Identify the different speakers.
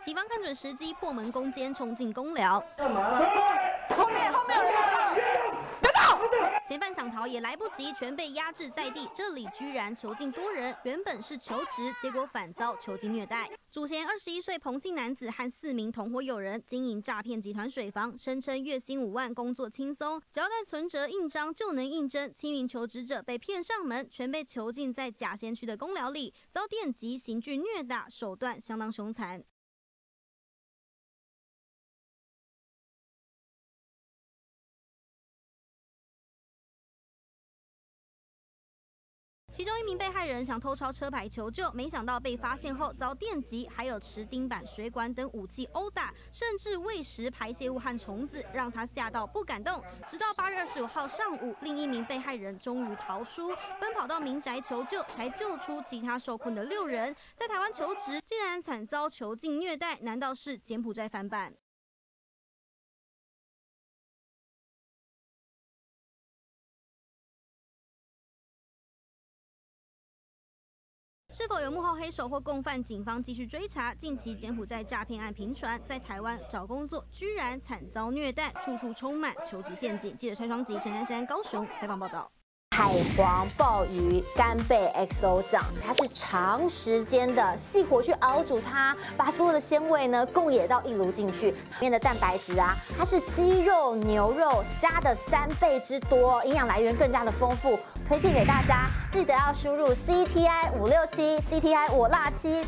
Speaker 1: 警方看准时机，破门攻坚，冲进公寮。
Speaker 2: 干嘛了？后面有人了！别动！
Speaker 1: 嫌犯想逃也来不及，全被压制在地。这里居然囚禁多人，原本是求职，结果反遭囚禁虐待。主嫌21岁彭姓男子和4名同伙友人经营诈骗集团水房，声称月薪5万，工作轻松，只要带存折印章就能应征。7名求职者被骗上门，全被囚禁在甲仙区的公寮里，遭电击、刑具虐打，手段相当凶残。其中1名被害人想偷抄车牌求救，没想到被发现后遭电击，还有持钉板、水管等武器殴打，甚至喂食排泄物和虫子，让他吓到不敢动。直到8月25号上午，另1名被害人终于逃出，奔跑到民宅求救，才救出其他受困的6人。在台湾求职，竟然惨遭囚禁虐待，难道是柬埔寨翻版？是否有幕后黑手或共犯？警方继续追查。近期柬埔寨诈骗案频传，在台湾找工作居然惨遭虐待，处处充满求职陷阱。记者蔡双吉、陈珊珊高雄采访报道。
Speaker 3: 海皇鲍鱼干贝 XO 酱，它是长时间的细火去熬煮它，把所有的鲜味呢共冶到一炉进去。里面的蛋白质啊，它是鸡肉、牛肉、虾的3倍之多，营养来源更加的丰富。推荐给大家，记得要输入 CTI567 CTI 我辣7。